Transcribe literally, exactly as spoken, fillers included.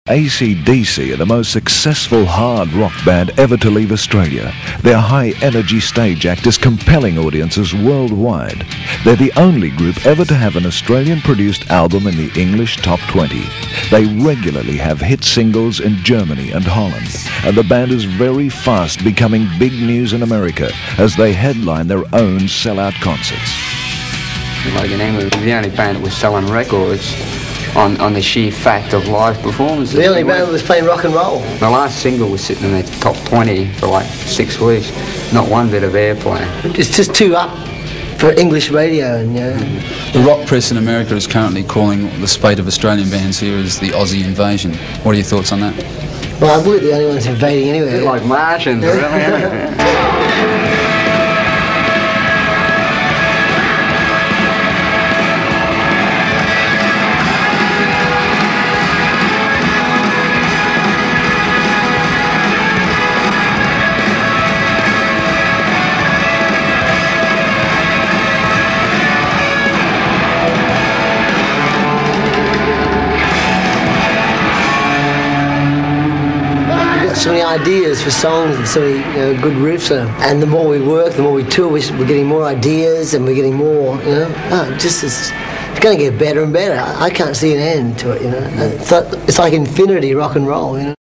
A C D C are the most successful hard rock band ever to leave Australia. Their high-energy stage act is compelling audiences worldwide. They're the only group ever to have an Australian-produced album in the English top twenty. They regularly have hit singles in Germany and Holland, and the band is very fast becoming big news in America as they headline their own sellout concerts. Like in England, we're the only band that was selling records on, on the sheer fact of live performances. The only band that was playing rock and roll. The last single was sitting in the top twenty for like six weeks. Not one bit of airplay. It's just too up for English radio, and you know. The rock press in America is currently calling the spate of Australian bands here as the Aussie invasion. What are your thoughts on that? Well, we're the only ones invading anyway. Like Martians, really, isn't it? So many ideas for songs and so many you know, good riffs, uh, and the more we work, the more we tour, we're getting more ideas and we're getting more, you know, oh, just it's, it's going to get better and better. I can't see an end to it, you know. It's like, it's like infinity rock and roll, you know.